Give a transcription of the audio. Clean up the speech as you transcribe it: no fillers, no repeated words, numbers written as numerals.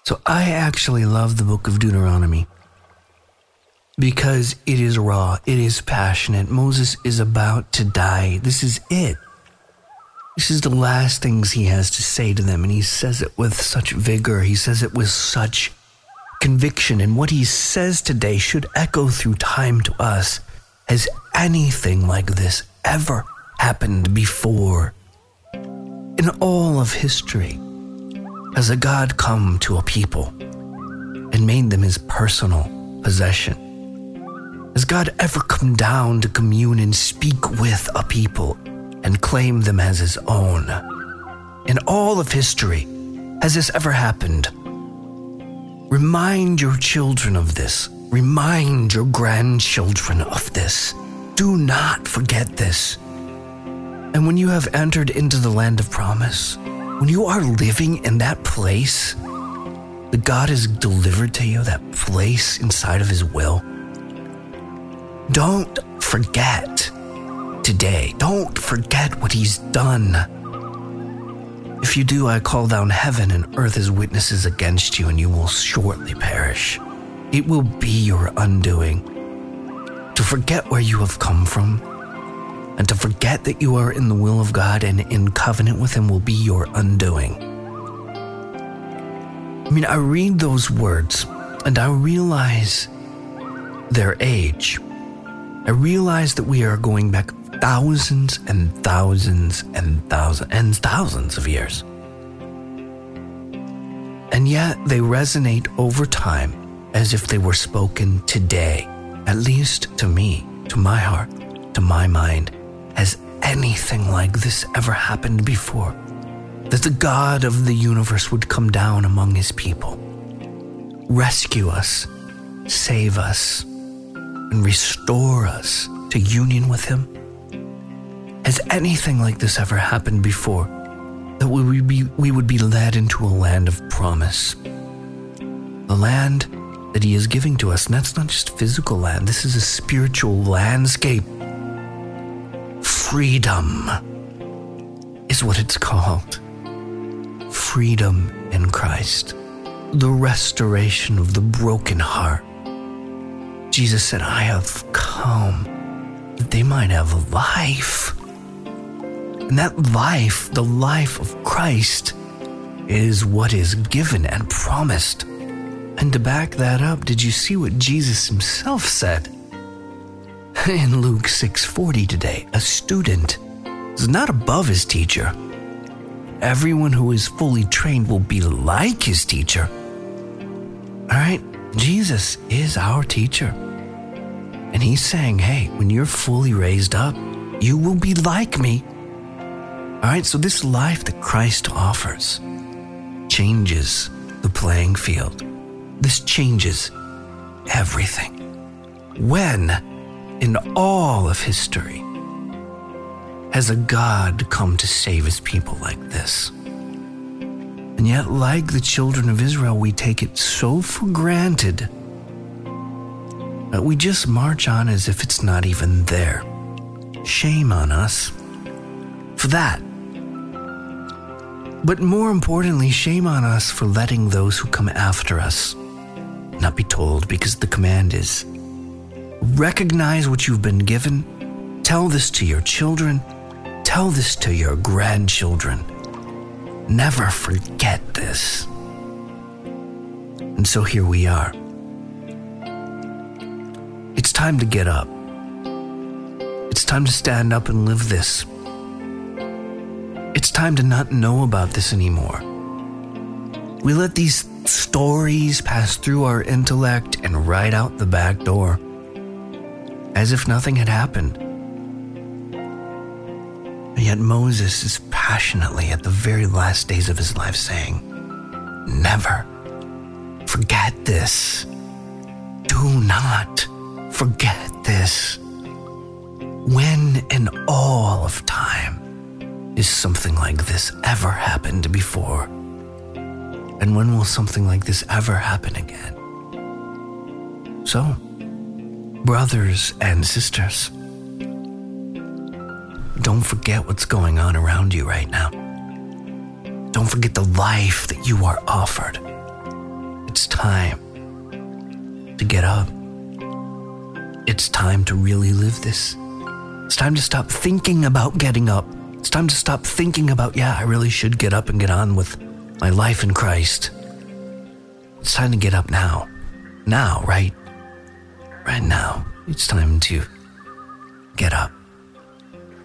So I actually love the book of Deuteronomy because it is raw, it is passionate. Moses is about to die. This is it. This is the last things he has to say to them, and he says it with such vigor. He says it with such conviction, and what he says today should echo through time to us. Has anything like this ever happened before? In all of history, has a God come to a people and made them his personal possession? Has God ever come down to commune and speak with a people and claim them as his own? In all of history, has this ever happened? Remind your children of this. Remind your grandchildren of this. Do not forget this. And when you have entered into the land of promise, when you are living in that place that God has delivered to you, that place inside of his will, don't forget today. Don't forget what he's done. If you do, I call down heaven and earth as witnesses against you, and you will shortly perish. It will be your undoing. To forget where you have come from, and to forget that you are in the will of God and in covenant with him will be your undoing. I mean, I read those words and I realize their age. I realize that we are going back thousands and thousands and thousands and thousands of years. And yet they resonate over time as if they were spoken today, at least to me, to my heart, to my mind. Has anything like this ever happened before? That the God of the universe would come down among his people, rescue us, save us, and restore us to union with him? Has anything like this ever happened before? That we would be led into a land of promise. The land that he is giving to us, and that's not just physical land. This is a spiritual landscape. Freedom is what it's called. Freedom in Christ. The restoration of the broken heart. Jesus said, I have come that they might have life. And that life, the life of Christ, is what is given and promised. And to back that up, did you see what Jesus himself said? In Luke 6:40 today, a student is not above his teacher. Everyone who is fully trained will be like his teacher. All right, Jesus is our teacher. And he's saying, hey, when you're fully raised up, you will be like me. All right, so this life that Christ offers changes the playing field. This changes everything. When in all of history has a God come to save his people like this? And yet, like the children of Israel, we take it so for granted that we just march on as if it's not even there. Shame on us for that. But more importantly, shame on us for letting those who come after us not be told, because the command is, recognize what you've been given, tell this to your children, tell this to your grandchildren. Never forget this. And so here we are. It's time to get up. It's time to stand up and live this. It's time to not know about this anymore. We let these stories pass through our intellect and right out the back door, as if nothing had happened. And yet Moses is passionately at the very last days of his life saying, never forget this. Do not forget this. When in all of time is something like this ever happened before? And when will something like this ever happen again? So, brothers and sisters, don't forget what's going on around you right now. Don't forget the life that you are offered. time to get up. It's time to really live this. It's time to stop thinking about getting up. It's time to stop thinking about, I really should get up and get on with my life in Christ. It's time to get up now. Now, right? Right now. It's time to get up.